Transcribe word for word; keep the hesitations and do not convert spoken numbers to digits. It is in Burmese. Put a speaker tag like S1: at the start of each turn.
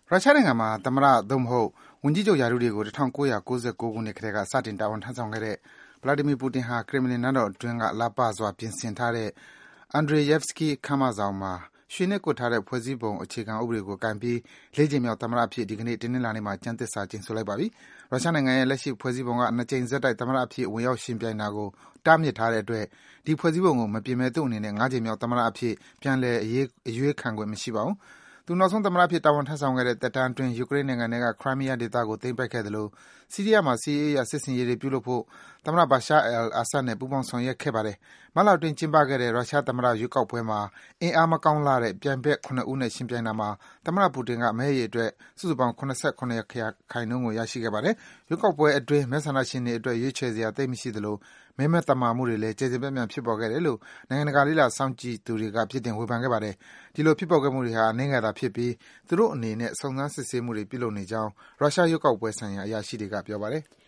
S1: ရုရှားနိုင်ငံမှာသမ္မတသို့မဟုတ်ဝန်ကြီးချုပ်ရာထူးတွေကို၁၉၉၉ ခုနှစ်ကတည်းကစတင်တာဝန်ထမ်းဆောင်ခဲ့တဲ့ Vladimir Putin ဟာ Kremlin နန်းတော်အတွင်းကလှပစွာပြင်ဆင်ထားတဲ့ Andreyevsky ခန်းမဆောင်မှာ ရွှေနဲ့ကွပ်ထားတဲ့ ဖွဲ့စည်းပုံအခြေခံဥပဒေကိုကိုင်ပြီး လေးကြိမ်မြောက်သမ္မတအဖြစ် ဒီကနေ့ တနင်္လာနေ့မှာ ကျမ်းသစ္စာကျိန်ဆိုလိုက်ပါပြီ။ ရုရှားနိုင်ငံရဲ့ လက်ရှိဖွဲ့စည်းပုံက နှစ်ကြိမ်ဆက်တိုက် သမ္မတအဖြစ် ဝင်ရောက်ယှဉ်ပြိုင်တာကို တားမြစ်ထားတဲ့အတွက် ဒီဖွဲ့စည်းပုံကိုမပြင်ဘဲ သူ့အနေနဲ့ ငါးကြိမ်မြောက်သမ္မတအဖြစ် ပြန်လည်အရွေးခံခွင့်မရှိပါဘူး။ သူနောက်ဆုံးသမ္မတအဖြစ် တာဝန်ထမ်းဆောင်ခဲ့တဲ့ သက်တမ်းအတွင်း ယူကရိန်းနိုင်ငံထဲက Crimea ဒေသကို သိမ်းပိုက်ခဲ့သလို ဆီးရီးယားမှာ စစ်ရေးအရ စစ်ဆင်ရေးတွေပြုလုပ်ဖို့ သမ္မတ Bashar al-Assad နဲ့ ပူးပေါင်းဆောင်ရွက်ခဲ့ပါတယ်။ မတ်လအတွင်းကျင်းပခဲ့တဲ့ ရုရှားသမ္မတရွေးကောက်ပွဲမှာ အင်အားမကောင်းလှတဲ့ ပြိုင်ဘက် ၇ ဦးနဲ့ ယှဉ်ပြိုင်တာမှာ သမ္မတ Putin က မဲအရေအတွက် စုစုပေါင်း ၇၇% ကို ရရှိခဲ့ပါတယ်။ ရွေးကောက်ပွဲအတွင်း မဲဆန္ဒရှင်တွေအတွက် ရွေးချယ်စရာသိပ်မရှိသလို မဲမသမာမှုတွေလည်း ကျယ်ကျယ်ပြန့်ပြန့်ဖြစ်ပေါ်ခဲ့တယ်လို့ နိုင်ငံတကာလေ့လာစောင့်ကြည့်သူတွေက ပြစ်တင်ဝေဖန်ခဲ့ပါတယ်။ ဒီလိုဖြစ်ပေါ်ခဲ့မှုတွေဟာ အနည်းငယ်သာဖြစ်ပြီး သူတို့အနေနဲ့ စုံစမ်းစစ်ဆေးမှုတွေပြုလုပ်နေကြောင်း ရုရှားရွေးကောက်ပွဲဆိုင်ရာအရာရှိတွေက ပြောပါတယ်။